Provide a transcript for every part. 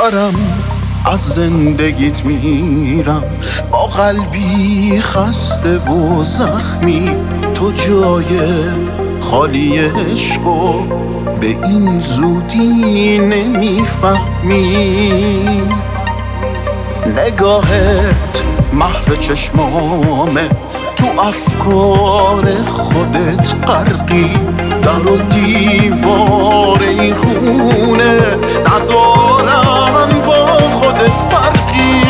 دارم از زندگیت میرم با قلبی خسته و زخمی. تو جای خالی عشقو به این زودی نمیفهمی. نگاهت محو چشمامه، تو افکار خودت غرقی. در و دیوار این خونه ندارن با خودت فرقی.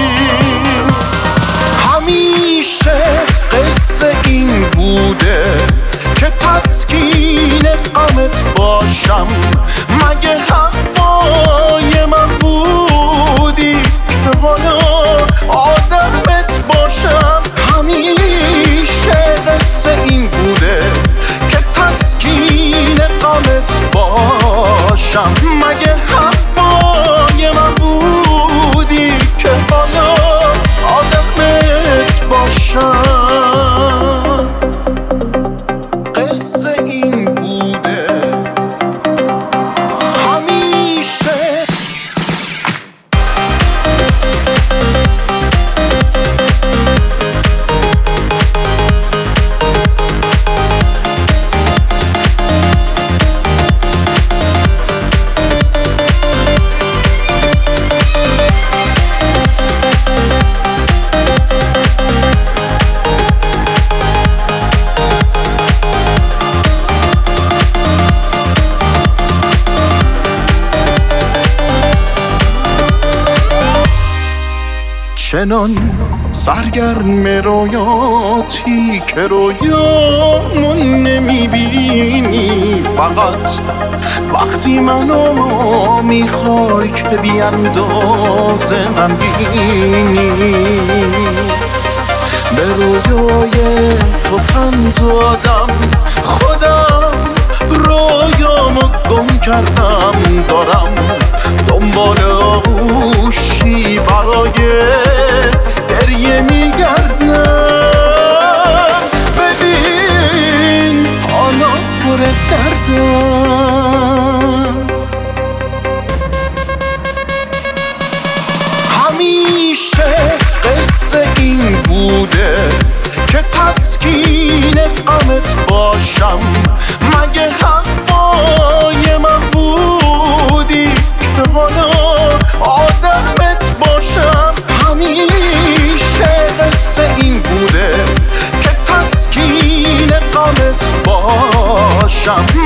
همیشه قصه این بوده که تسکین غمت باشم. مگه حرفای من بودی که حالا آدمت باشم؟ همیشه قصه این بوده که تسکین غمت باشم. مگه حرفای من بودی که حالا آدمت باشم؟ قصه این بوده همیشه. چنان سرگرم رویاتی که رویامو نمیبینی. فقط وقتی منو میخوای که بی اندازه غمگینی. به رویای تو تن دادم، خودم رویامو گم کردم. دارم دنبال آغوشی برای گریه میگردم. ببین حالا پر دردم. همیشه قصه این بوده که تسکین غمت باشم. مگه حرفای من بودی که حالا آدمت باشم؟ همیشه قصه این بوده که تسکین غمت باشم.